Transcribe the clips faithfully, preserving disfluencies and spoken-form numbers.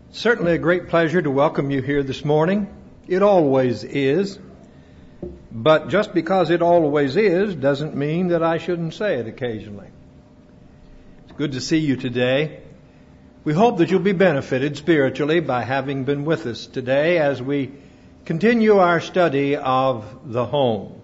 Certainly a great pleasure to welcome you here this morning. It always is. But just because it always is doesn't mean that I shouldn't say it occasionally. It's good to see you today. We hope that you'll be benefited spiritually by having been with us today as we continue our study of the home.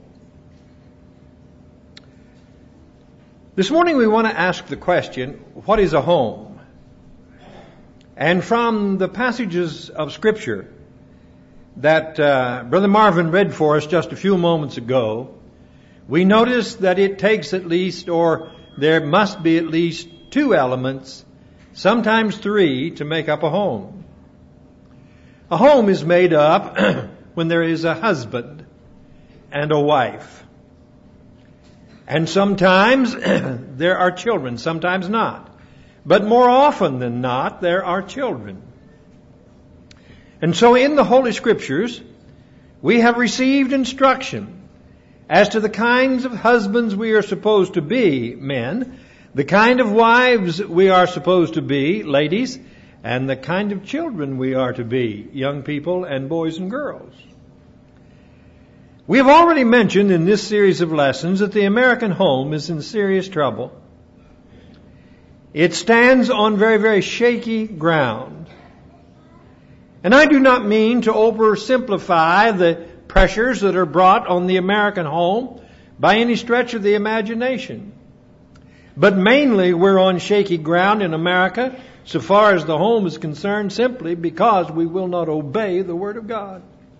This morning we want to ask the question, what is a home? And from the passages of Scripture that uh, Brother Marvin read for us just a few moments ago, we notice that it takes at least, or there must be at least two elements, sometimes three, to make up a home. A home is made up when there is a husband and a wife. And sometimes there are children, sometimes not. But more often than not, there are children. And so in the Holy Scriptures, we have received instruction as to the kinds of husbands we are supposed to be, men, the kind of wives we are supposed to be, ladies, and the kind of children we are to be, young people and boys and girls. We have already mentioned in this series of lessons that the American home is in serious trouble. It stands on very, very shaky ground. And I do not mean to oversimplify the pressures that are brought on the American home by any stretch of the imagination. But mainly we're on shaky ground in America so far as the home is concerned simply because we will not obey the Word of God.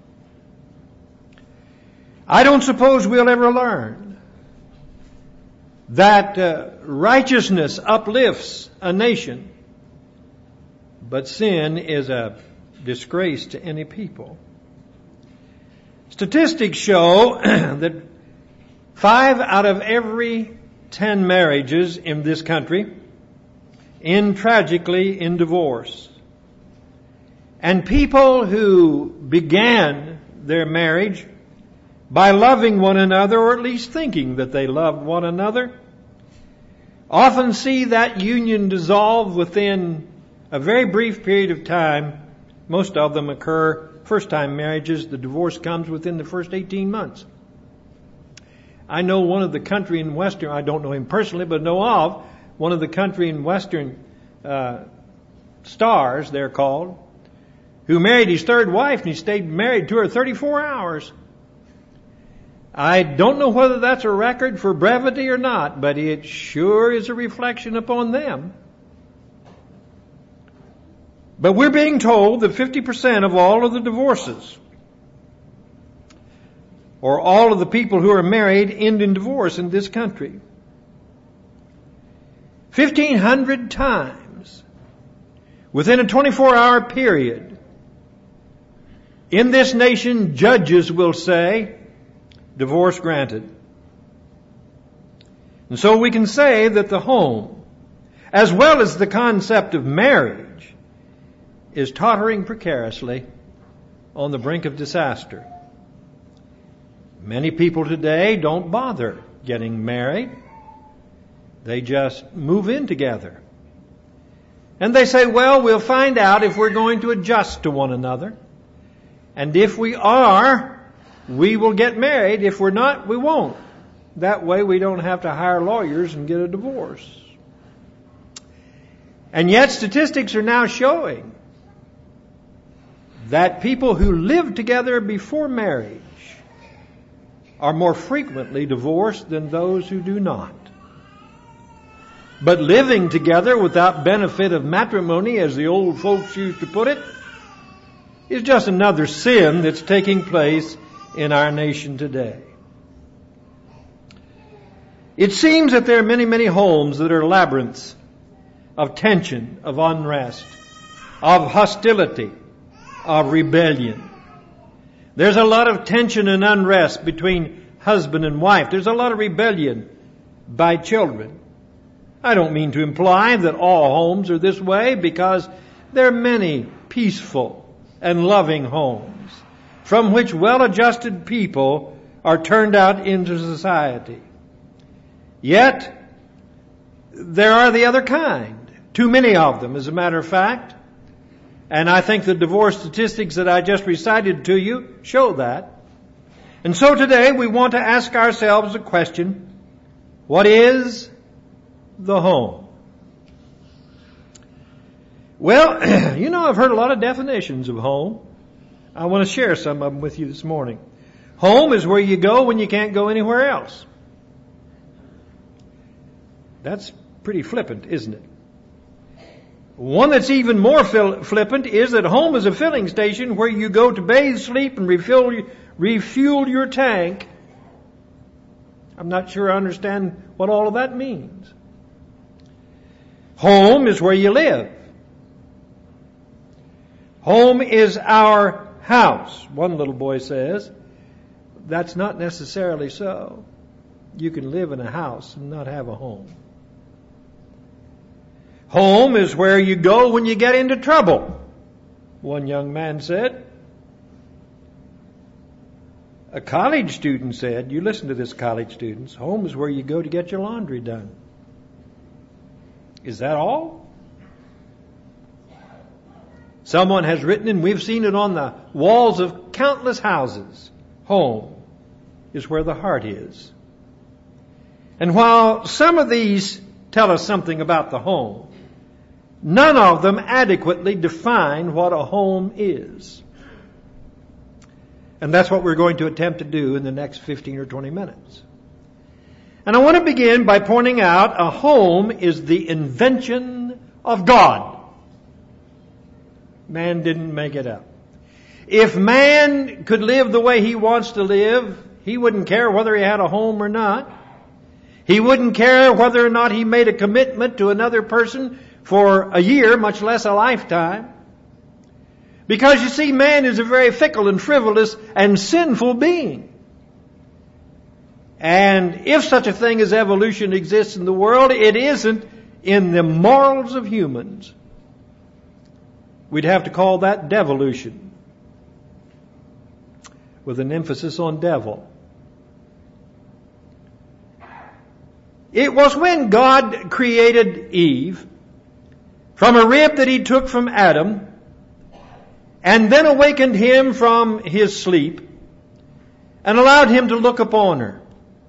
I don't suppose we'll ever learn that uh, righteousness uplifts a nation, but sin is a disgrace to any people. Statistics show that five out of every ten marriages in this country end tragically in divorce. And people who began their marriage by loving one another, or at least thinking that they loved one another, often see that union dissolve within a very brief period of time. Most of them occur first-time marriages. The divorce comes within the first eighteen months. I know one of the country in Western, I don't know him personally, but know of one of the country in Western uh, stars, they're called, who married his third wife and he stayed married to her thirty-four hours. I don't know whether that's a record for brevity or not, but it sure is a reflection upon them. But we're being told that fifty percent of all of the divorces, or all of the people who are married, end in divorce in this country. fifteen hundred times within a twenty-four hour period in this nation, judges will say, divorce granted. And so we can say that the home, as well as the concept of marriage, is tottering precariously on the brink of disaster. Many people today don't bother getting married. They just move in together. And they say, well, we'll find out if we're going to adjust to one another. And if we are, we will get married. If we're not, we won't. That way we don't have to hire lawyers and get a divorce. And yet statistics are now showing that people who live together before marriage are more frequently divorced than those who do not. But living together without benefit of matrimony, as the old folks used to put it, is just another sin that's taking place in our nation today. It seems that there are many, many homes that are labyrinths of tension, of unrest, of hostility, of rebellion. There's a lot of tension and unrest between husband and wife. There's a lot of rebellion by children. I don't mean to imply that all homes are this way, because there are many peaceful and loving homes from which well-adjusted people are turned out into society. Yet, there are the other kind. Too many of them, as a matter of fact. And I think the divorce statistics that I just recited to you show that. And so today we want to ask ourselves a question. What is the home? Well, you know, I've heard a lot of definitions of home. I want to share some of them with you this morning. Home is where you go when you can't go anywhere else. That's pretty flippant, isn't it? One that's even more flippant is that home is a filling station where you go to bathe, sleep, and refill, refuel your tank. I'm not sure I understand what all of that means. Home is where you live. Home is our house. One little boy says, that's not necessarily so. You can live in a house and not have a home. Home is where you go when you get into trouble, one young man said. A college student said, you listen to this, college students, home is where you go to get your laundry done. Is that all? Someone has written, and we've seen it on the walls of countless houses, home is where the heart is. And while some of these tell us something about the home, none of them adequately define what a home is. And that's what we're going to attempt to do in the next fifteen or twenty minutes. And I want to begin by pointing out a home is the invention of God. Man didn't make it up. If man could live the way he wants to live, he wouldn't care whether he had a home or not. He wouldn't care whether or not he made a commitment to another person for a year, much less a lifetime. Because you see, man is a very fickle and frivolous and sinful being. And if such a thing as evolution exists in the world, it isn't in the morals of humans. We'd have to call that devolution, with an emphasis on devil. It was when God created Eve from a rib that He took from Adam, and then awakened him from his sleep, and allowed him to look upon her.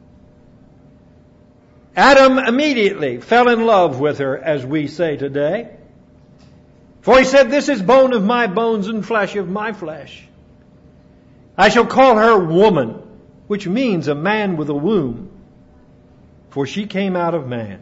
Adam immediately fell in love with her, as we say today. For he said, this is bone of my bones and flesh of my flesh. I shall call her woman, which means a man with a womb, for she came out of man.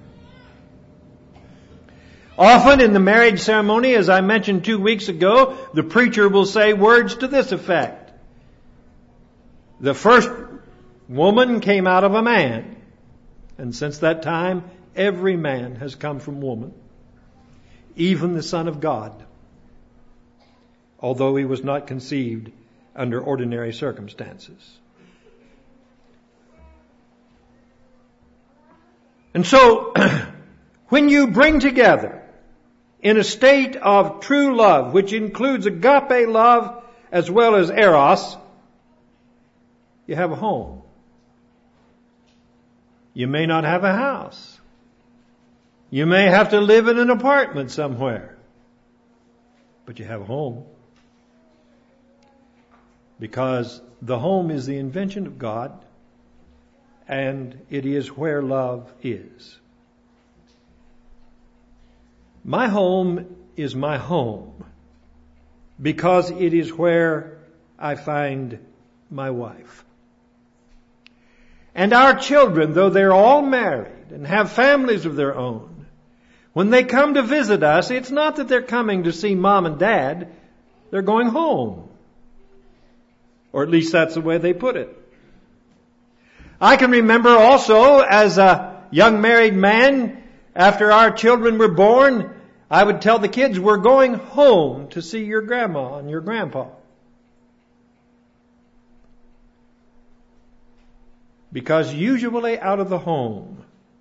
Often in the marriage ceremony, as I mentioned two weeks ago, the preacher will say words to this effect. The first woman came out of a man, and since that time, every man has come from woman, even the Son of God, although he was not conceived under ordinary circumstances. And so, when you bring together in a state of true love, which includes agape love as well as eros, you have a home. You may not have a house. You may have to live in an apartment somewhere. But you have a home. Because the home is the invention of God, and it is where love is. My home is my home because it is where I find my wife. And our children, though they're all married and have families of their own, when they come to visit us, it's not that they're coming to see mom and dad, they're going home. Or at least that's the way they put it. I can remember also as a young married man, after our children were born, I would tell the kids, we're going home to see your grandma and your grandpa. Because usually out of the home,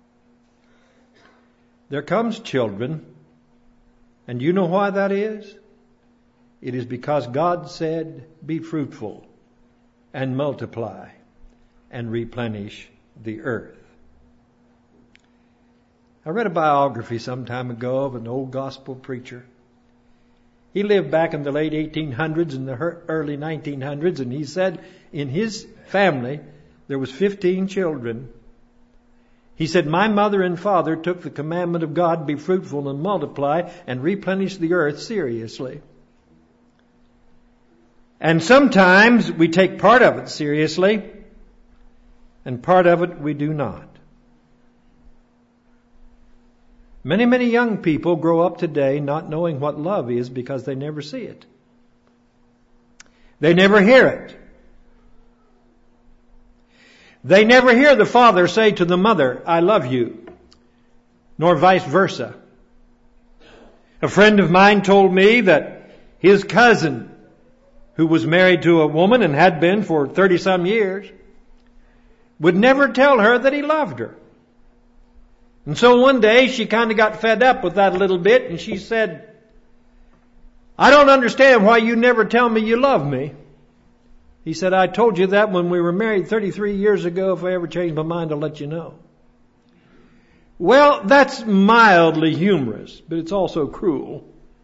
there comes children. And you know why that is? It is because God said, be fruitful and multiply and replenish the earth. I read a biography some time ago of an old gospel preacher. He lived back in the late eighteen hundreds and the early nineteen hundreds, and he said in his family there was fifteen children. He said, my mother and father took the commandment of God, be fruitful and multiply and replenish the earth seriously. And sometimes we take part of it seriously, and part of it we do not. Many, many young people grow up today not knowing what love is because they never see it. They never hear it. They never hear the father say to the mother, I love you, nor vice versa. A friend of mine told me that his cousin, who was married to a woman and had been for thirty some years, would never tell her that he loved her. And so one day she kind of got fed up with that a little bit, and she said, I don't understand why you never tell me you love me. He said, I told you that when we were married thirty-three years ago. If I ever change my mind, I'll let you know. Well, that's mildly humorous, but it's also cruel.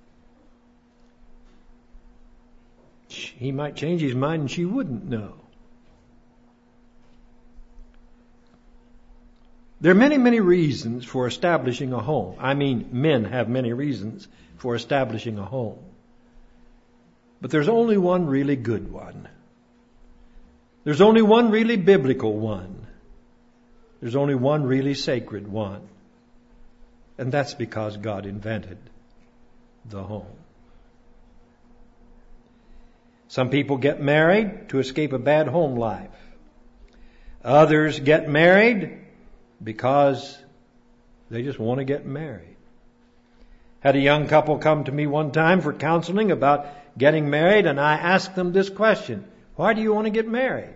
He might change his mind and she wouldn't know. There are many, many reasons for establishing a home. I mean, men have many reasons for establishing a home. But there's only one really good one. There's only one really biblical one. There's only one really sacred one. And that's because God invented the home. Some people get married to escape a bad home life. Others get married because they just want to get married. Had a young couple come to me one time for counseling about getting married, and I asked them this question: why do you want to get married?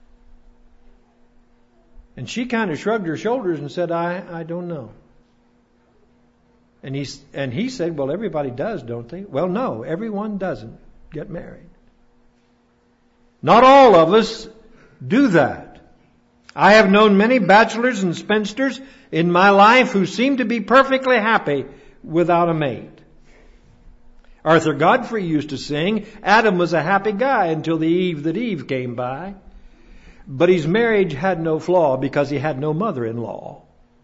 And she kind of shrugged her shoulders and said, I, I don't know. And he, and he said, well, everybody does, don't they? Well, no, everyone doesn't get married. Not all of us do that. I have known many bachelors and spinsters in my life who seem to be perfectly happy without a mate. Arthur Godfrey used to sing, Adam was a happy guy until the eve that Eve came by. But his marriage had no flaw because he had no mother-in-law.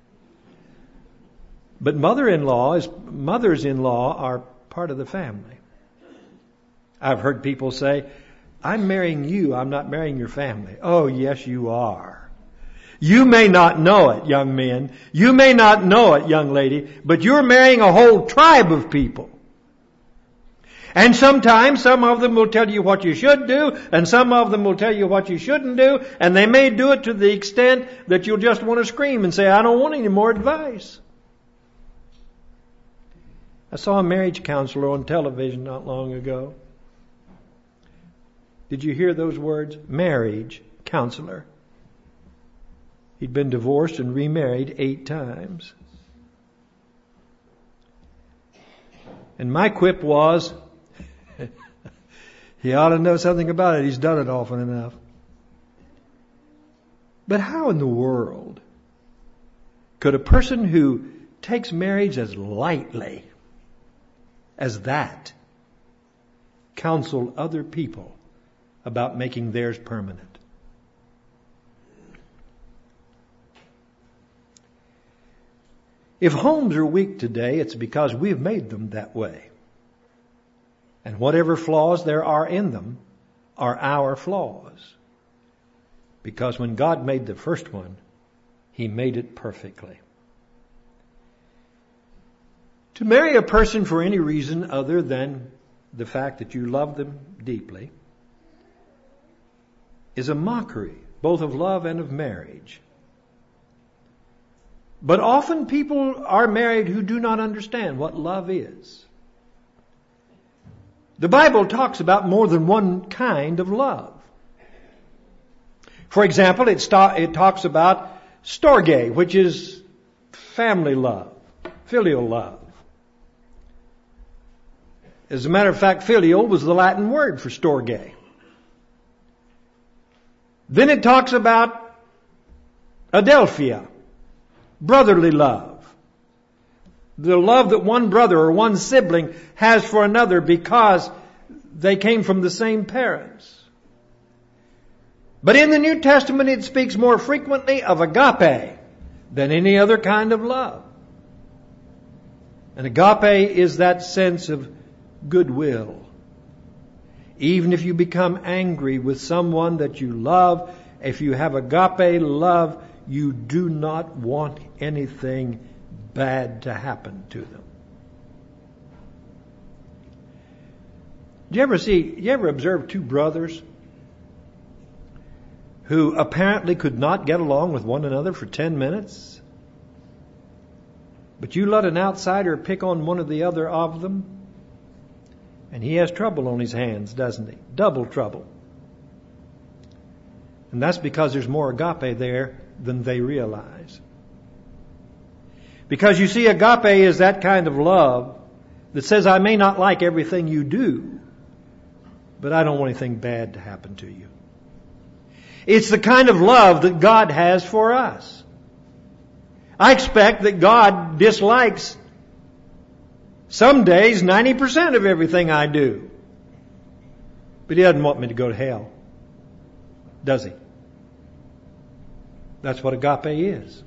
But mother-in-law is, mothers-in-law are part of the family. I've heard people say, I'm marrying you, I'm not marrying your family. Oh, yes, you are. You may not know it, young men. You may not know it, young lady, but you're marrying a whole tribe of people. And sometimes some of them will tell you what you should do, and some of them will tell you what you shouldn't do, and they may do it to the extent that you'll just want to scream and say, I don't want any more advice. I saw a marriage counselor on television not long ago. Did you hear those words? Marriage counselor. He'd been divorced and remarried eight times. And my quip was, he ought to know something about it. He's done it often enough. But how in the world could a person who takes marriage as lightly as that counsel other people about making theirs permanent? If homes are weak today, it's because we've made them that way. And whatever flaws there are in them are our flaws. Because when God made the first one, He made it perfectly. To marry a person for any reason other than the fact that you love them deeply is a mockery, both of love and of marriage. But often people are married who do not understand what love is. The Bible talks about more than one kind of love. For example, it, st- it talks about storge, which is family love, filial love. As a matter of fact, filial was the Latin word for storge. Then it talks about adelphia, brotherly love. The love that one brother or one sibling has for another because they came from the same parents. But in the New Testament it speaks more frequently of agape than any other kind of love. And agape is that sense of goodwill. Even if you become angry with someone that you love, if you have agape love, you do not want anything bad to happen to them. Do you ever see, you ever observe two brothers who apparently could not get along with one another for ten minutes? But you let an outsider pick on one or the other of them, and he has trouble on his hands, doesn't he? Double trouble. And that's because there's more agape there than they realize. Because you see, agape is that kind of love that says, I may not like everything you do, but I don't want anything bad to happen to you. It's the kind of love that God has for us. I expect that God dislikes some days ninety percent of everything I do. But He doesn't want me to go to hell, does He? That's what agape is.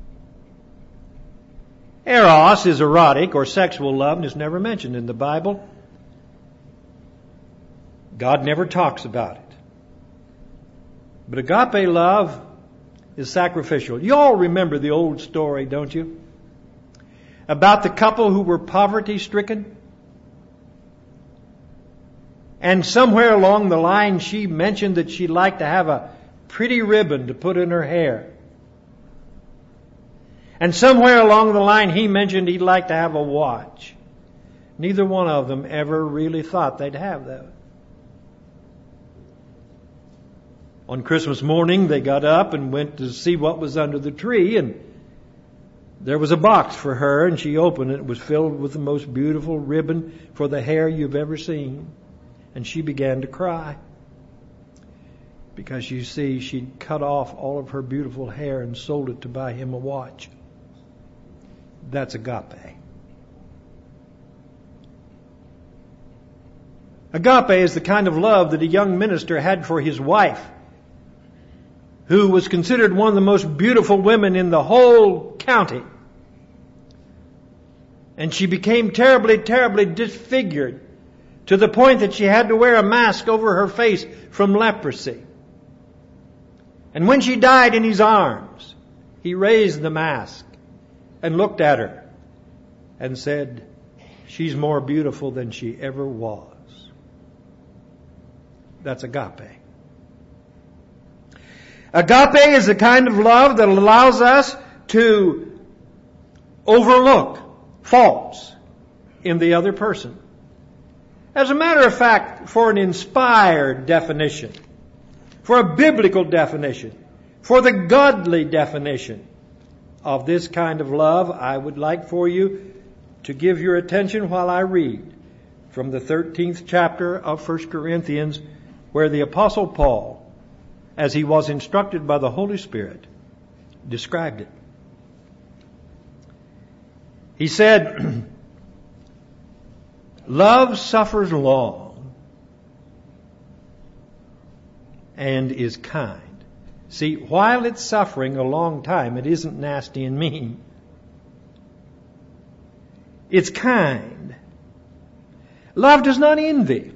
Eros is erotic or sexual love and is never mentioned in the Bible. God never talks about it. But agape love is sacrificial. You all remember the old story, don't you? About the couple who were poverty stricken. And somewhere along the line she mentioned that she'd like to have a pretty ribbon to put in her hair. And somewhere along the line he mentioned he'd like to have a watch. Neither one of them ever really thought they'd have that. On Christmas morning they got up and went to see what was under the tree, and there was a box for her, and she opened it. It was filled with the most beautiful ribbon for the hair you've ever seen. And she began to cry. Because you see, she'd cut off all of her beautiful hair and sold it to buy him a watch. That's agape. Agape is the kind of love that a young minister had for his wife, who was considered one of the most beautiful women in the whole county. And she became terribly, terribly disfigured to the point that she had to wear a mask over her face from leprosy. And when she died in his arms, he raised the mask and looked at her and said, she's more beautiful than she ever was. That's agape. Agape is the kind of love that allows us to overlook faults in the other person. As a matter of fact, for an inspired definition, for a biblical definition, for the godly definition of this kind of love, I would like for you to give your attention while I read from the thirteenth chapter of First Corinthians, where the Apostle Paul, as he was instructed by the Holy Spirit, described it. He said, love suffers long and is kind. See, while it's suffering a long time, it isn't nasty and mean. It's kind. Love does not envy.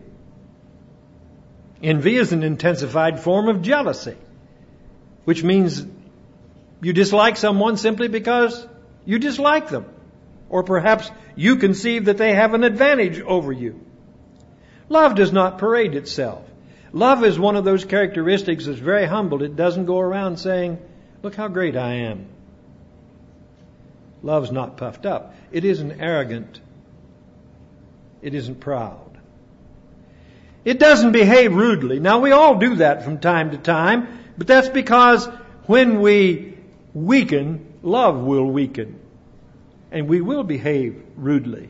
Envy is an intensified form of jealousy, which means you dislike someone simply because you dislike them. Or perhaps you conceive that they have an advantage over you. Love does not parade itself. Love is one of those characteristics that's very humble. It doesn't go around saying, look how great I am. Love's not puffed up. It isn't arrogant. It isn't proud. It doesn't behave rudely. Now, we all do that from time to time, but that's because when we weaken, love will weaken. And we will behave rudely.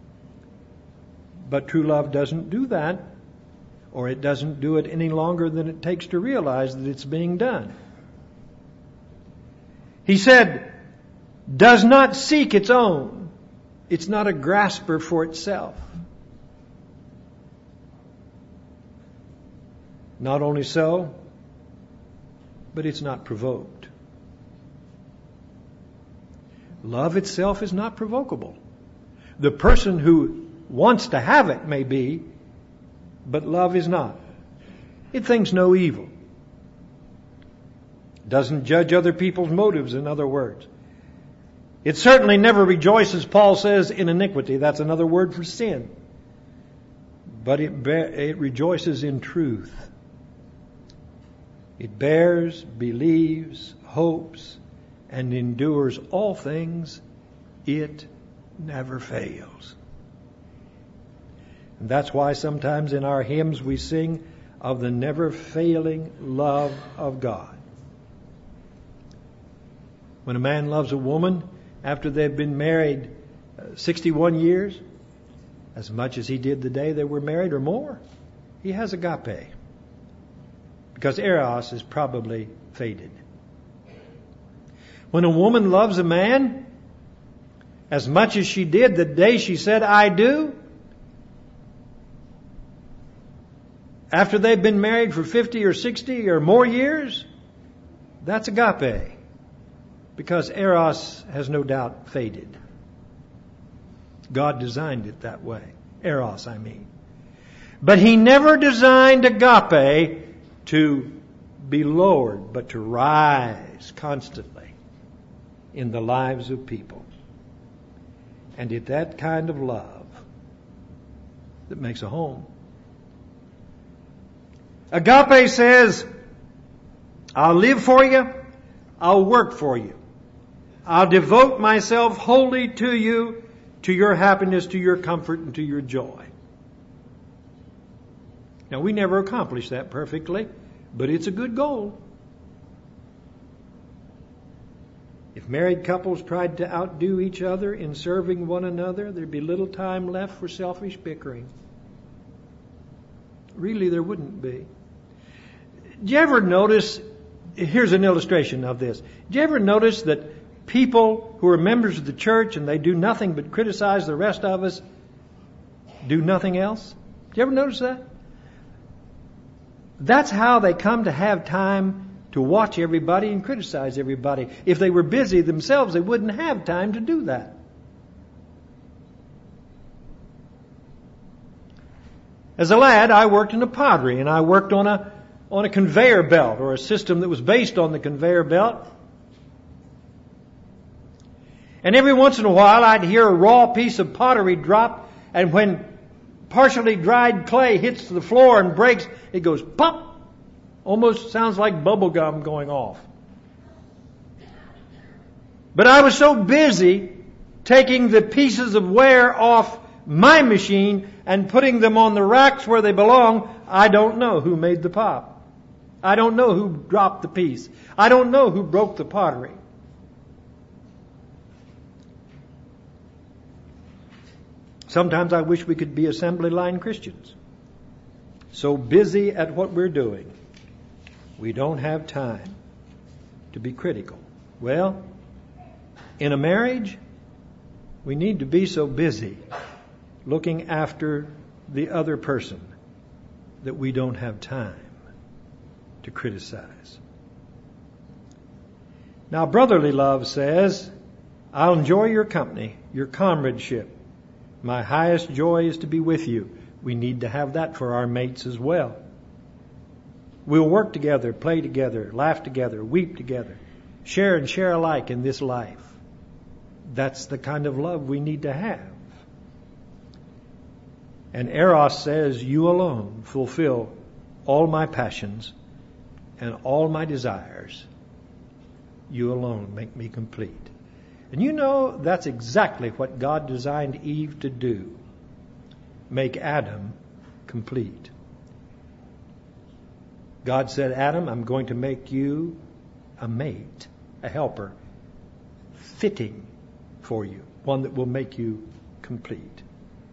But true love doesn't do that, or it doesn't do it any longer than it takes to realize that it's being done. He said, does not seek its own, It's not a grasper for itself. Not only so, but it's not provoked. Love itself is not provocable. The person who wants to have it may be, but love is not. It thinks no evil. Doesn't judge other people's motives, in other words. It certainly never rejoices, Paul says, in iniquity. That's another word for sin. But it, be- it rejoices in truth. It bears, believes, hopes, and endures all things. It never fails. And that's why sometimes in our hymns we sing of the never failing love of God. When a man loves a woman after they've been married sixty-one years, as much as he did the day they were married or more, he has agape. Because eros is probably faded. When a woman loves a man as much as she did the day she said, I do, after they've been married for fifty or sixty or more years, that's agape. Because eros has no doubt faded. God designed it that way. Eros, I mean. But He never designed agape to be lowered, but to rise constantly in the lives of people. And it's that kind of love that makes a home. Agape says, I'll live for you, I'll work for you. I'll devote myself wholly to you, to your happiness, to your comfort, and to your joy. Now, we never accomplish that perfectly, but it's a good goal. If married couples tried to outdo each other in serving one another, there'd be little time left for selfish bickering. Really, there wouldn't be. Do you ever notice, here's an illustration of this. Do you ever notice that people who are members of the church and they do nothing but criticize the rest of us do nothing else? Do you ever notice that? That's how they come to have time to watch everybody and criticize everybody. If they were busy themselves, they wouldn't have time to do that. As a lad, I worked in a pottery, and I worked on a on a conveyor belt, or a system that was based on the conveyor belt. And every once in a while, I'd hear a raw piece of pottery drop, and when partially dried clay hits the floor and breaks, it goes pop. Almost sounds like bubble gum going off. But I was so busy taking the pieces of wear off my machine and putting them on the racks where they belong, I don't know who made the pop. I don't know who dropped the piece. I don't know who broke the pottery. Sometimes I wish we could be assembly line Christians. So busy at what we're doing, we don't have time to be critical. Well, in a marriage, we need to be so busy looking after the other person that we don't have time to criticize. Now, brotherly love says, I'll enjoy your company, your comradeship. My highest joy is to be with you. We need to have that for our mates as well. We'll work together, play together, laugh together, weep together, share and share alike in this life. That's the kind of love we need to have. And Eros says, you alone fulfill all my passions and all my desires. You alone make me complete. And you know, that's exactly what God designed Eve to do. Make Adam complete. God said, Adam, I'm going to make you a mate, a helper, fitting for you, one that will make you complete.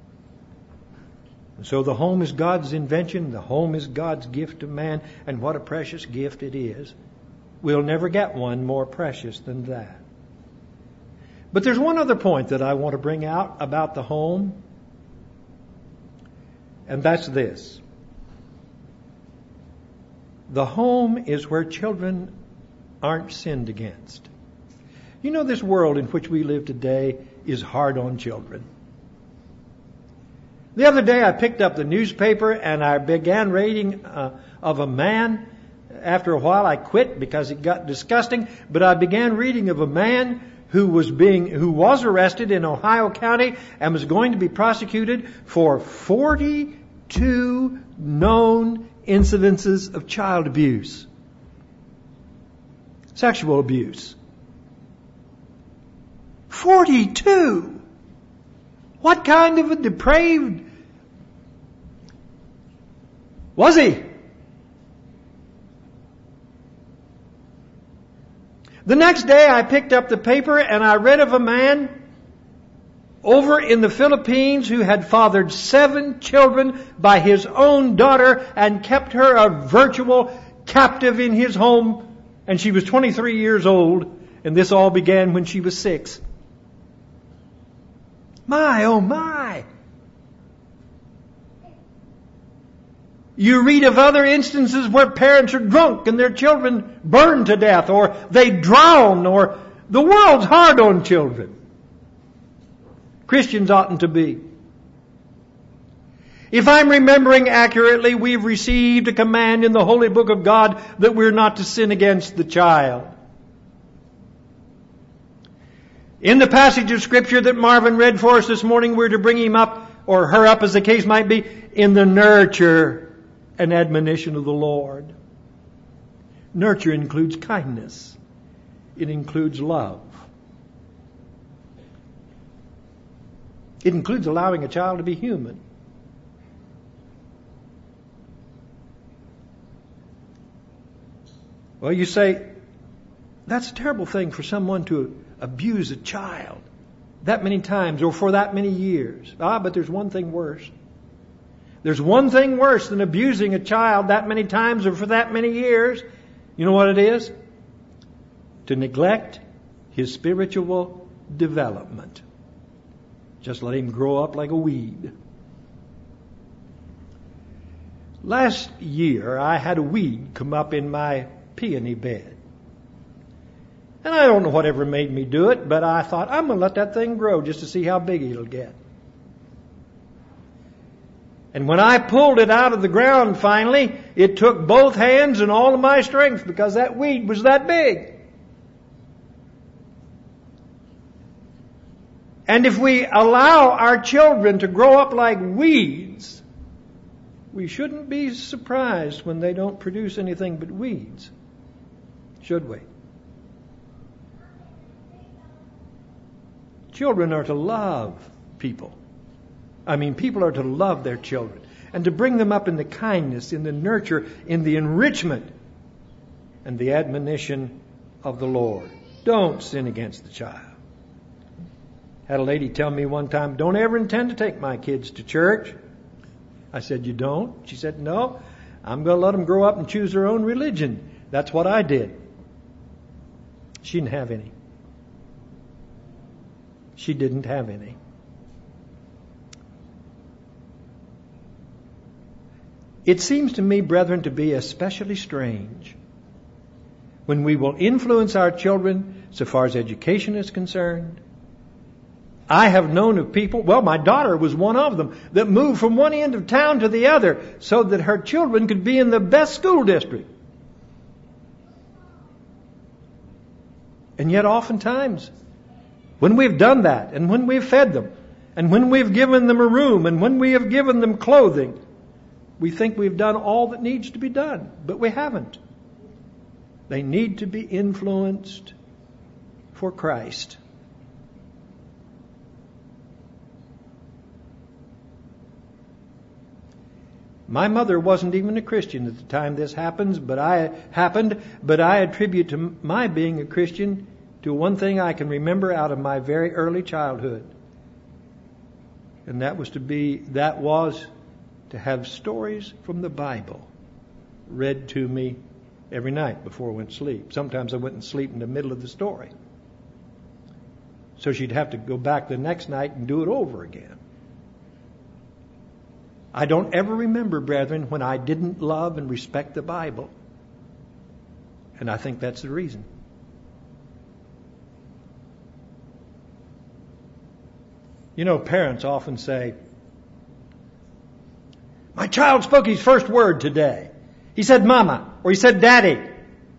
And so the home is God's invention. The home is God's gift to man. And what a precious gift it is. We'll never get one more precious than that. But there's one other point that I want to bring out about the home, and that's this. The home is where children aren't sinned against. You know, this world in which we live today is hard on children. The other day I picked up the newspaper and I began reading uh, of a man. After a while I quit because it got disgusting, but I began reading of a man who was being, who was arrested in Ohio County and was going to be prosecuted for forty-two known incidences of child abuse. Sexual abuse. forty-two! What kind of a depraved was he? The next day I picked up the paper and I read of a man over in the Philippines who had fathered seven children by his own daughter and kept her a virtual captive in his home. And she was twenty-three years old, and this all began when she was six. My, oh my! You read of other instances where parents are drunk and their children burn to death, or they drown, or the world's hard on children. Christians oughtn't to be. If I'm remembering accurately, we've received a command in the Holy Book of God that we're not to sin against the child. In the passage of Scripture that Marvin read for us this morning, we're to bring him up, or her up as the case might be, in the nurture and admonition of the Lord. Nurture includes kindness. It includes love. It includes allowing a child to be human. Well, you say, that's a terrible thing for someone to abuse a child that many times or for that many years. Ah, but there's one thing worse. There's one thing worse than abusing a child that many times or for that many years. You know what it is? To neglect his spiritual development. Just let him grow up like a weed. Last year, I had a weed come up in my peony bed. And I don't know whatever made me do it, but I thought, I'm going to let that thing grow just to see how big it'll get. And when I pulled it out of the ground finally, it took both hands and all of my strength because that weed was that big. And if we allow our children to grow up like weeds, we shouldn't be surprised when they don't produce anything but weeds. Should we? Children are to love people. I mean, people are to love their children and to bring them up in the kindness, in the nurture, in the enrichment and the admonition of the Lord. Don't sin against the child. Had a lady tell me one time, don't ever intend to take my kids to church. I said, you don't? She said, no, I'm going to let them grow up and choose their own religion. That's what I did. She didn't have any. She didn't have any. It seems to me, brethren, to be especially strange when we will influence our children so far as education is concerned. I have known of people, well, my daughter was one of them, that moved from one end of town to the other so that her children could be in the best school district. And yet oftentimes, when we've done that, and when we've fed them, and when we've given them a room, and when we have given them clothing, we think we've done all that needs to be done, but we haven't. They need to be influenced for Christ. My mother wasn't even a Christian at the time this happens, but I happened, but I attribute to my being a Christian to one thing I can remember out of my very early childhood. And that was to be, that was to have stories from the Bible read to me every night before I went to sleep. Sometimes I went to sleep in the middle of the story. so she'd have to go back the next night and do it over again. I don't ever remember, brethren, when I didn't love and respect the Bible. And I think that's the reason. You know, parents often say, my child spoke his first word today. He said mama, or he said daddy. Or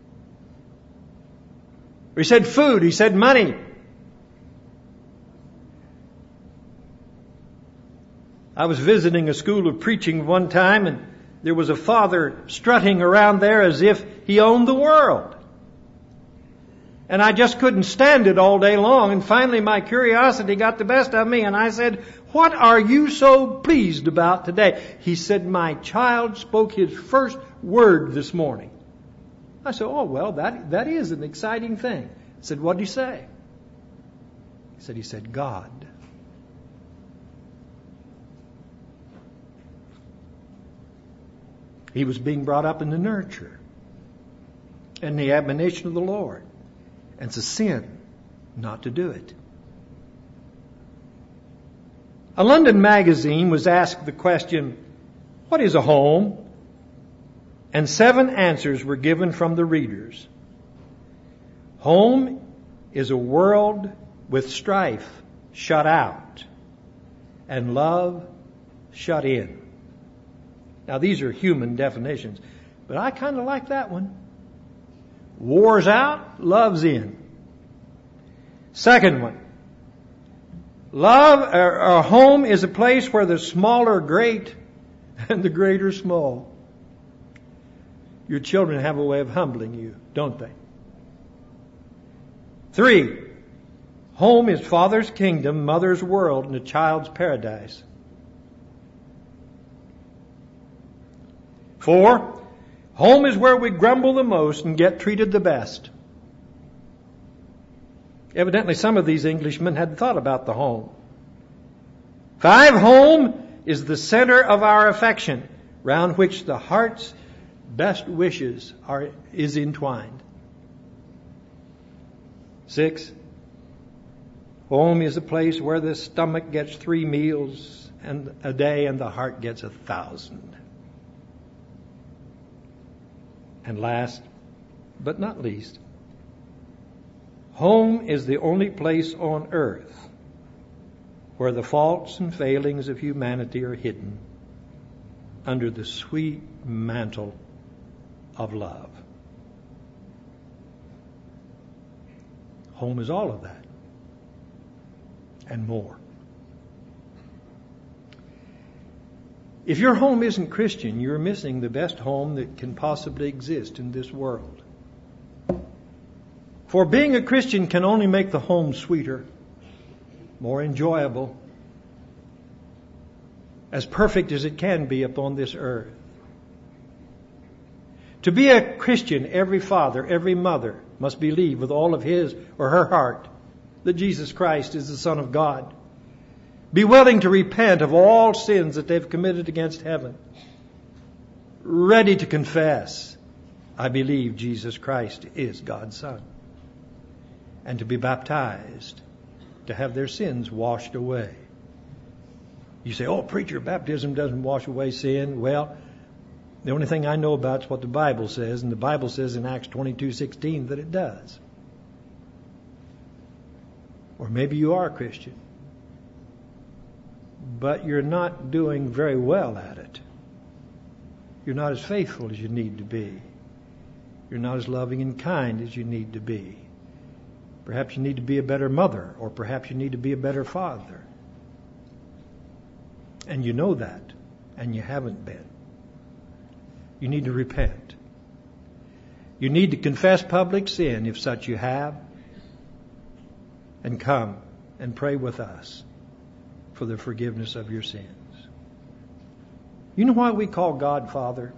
he said food, he said money. I was visiting a school of preaching one time, and there was a father strutting around there as if he owned the world. And I just couldn't stand it all day long. And finally my curiosity got the best of me. And I said, what are you so pleased about today? He said, my child spoke his first word this morning. I said, oh, well, that, that is an exciting thing. I said, what did he say? He said, he said, God. He was being brought up in the nurture and the admonition of the Lord. And it's a sin not to do it. A London magazine was asked the question, what is a home? And seven answers were given from the readers. Home is a world with strife shut out and love shut in. Now these are human definitions, but I kind of like that one. War's out, love's in. Second one. Love, or, or home is a place where the small are great and the great are small. Your children have a way of humbling you, don't they? Three. Home is father's kingdom, mother's world, and a child's paradise. Four. Home is where we grumble the most and get treated the best. Evidently, some of these Englishmen hadn't thought about the home. Five, home is the center of our affection, round which the heart's best wishes are is entwined. Six, home is a place where the stomach gets three meals and a day and the heart gets a thousand. And last, but not least, home is the only place on earth where the faults and failings of humanity are hidden under the sweet mantle of love. Home is all of that and more. If your home isn't Christian, you're missing the best home that can possibly exist in this world. For being a Christian can only make the home sweeter, more enjoyable, as perfect as it can be upon this earth. To be a Christian, every father, every mother must believe with all of his or her heart that Jesus Christ is the Son of God. Be willing to repent of all sins that they've committed against heaven. Ready to confess, I believe Jesus Christ is God's Son. And to be baptized, to have their sins washed away. You say, oh, preacher, baptism doesn't wash away sin. Well, the only thing I know about is what the Bible says, and the Bible says in Acts twenty-two sixteen that it does. Or maybe you are a Christian, but you're not doing very well at it. You're not as faithful as you need to be. You're not as loving and kind as you need to be. Perhaps you need to be a better mother, or perhaps you need to be a better father. And you know that, and you haven't been. You need to repent. You need to confess public sin, if such you have, and come and pray with us for the forgiveness of your sins. You know why we call God Father?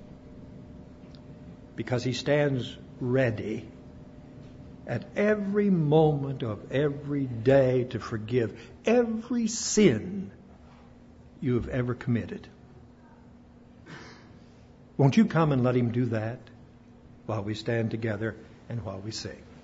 Because He stands ready at every moment of every day to forgive every sin you have ever committed. Won't you come and let Him do that while we stand together and while we sing?